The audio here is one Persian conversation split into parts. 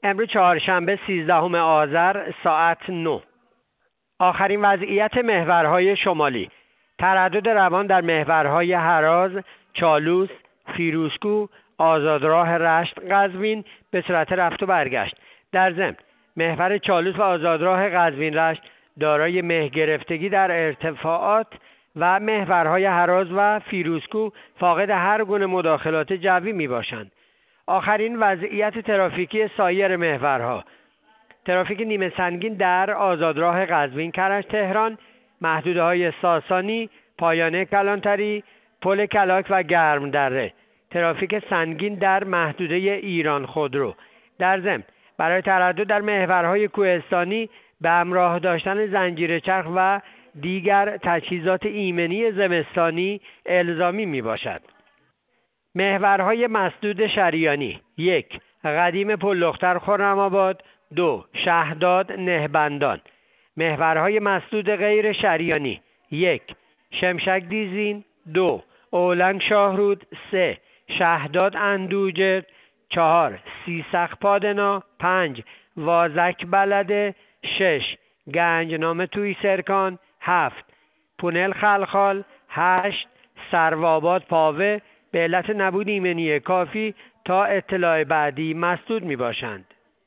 امروز چهارشنبه 13 آذر ساعت 9. آخرین وضعیت محورهای شمالی: تردد روان در محورهای هراز، چالوس، فیروزکوه، آزادراه رشت قزوین به صورت رفت و برگشت. در ضمن محور چالوس و آزادراه قزوین رشت دارای مه گرفتگی در ارتفاعات و محورهای هراز و فیروزکوه فاقد هر گونه مداخلات جوی می باشند. آخرین وضعیت ترافیکی سایر محورها: ترافیک نیمه سنگین در آزادراه قزوین کرج تهران، محدوده‌های ساسانی، پایانه کلانتری، پل کلاک و گرم دره. ترافیک سنگین در محدوده ایران خودرو. در ضمن برای تردد در محورهای کوهستانی به همراه داشتن زنجیر چرخ و دیگر تجهیزات ایمنی زمستانی الزامی می باشد. محورهای مسدود شریانی: 1. قدیم پلختر خرم‌آباد، 2. شهداد نهبندان. محورهای مسدود غیر شریانی: 1. شمشک دیزین، 2. اولنگ شاهرود، 3. شهداد اندوجه، 4. سیسخ پادنا، 5. وازک بلده، 6. گنجنامه توی سرکان، 7. پونل خلخال، 8. سروآباد پاوه به علت نبود ایمنی کافی تا اطلاع بعدی مسدود می باشند.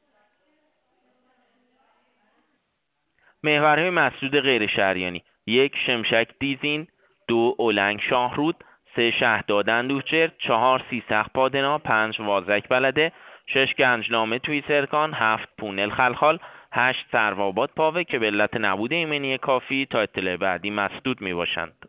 محورهای مسدود غیر شهریانی: 1. شمشک دیزین، 2. اولنگ شاهرود، 3. شهداد اندوهچر، 4. سیسخ پادنا، 5. وازک بلده، 6. گنجنامه توی سرکان، 7. پونل خلخال، 8. سروآباد پاوه که به علت نبود ایمنی کافی تا اطلاع بعدی مسدود می باشند.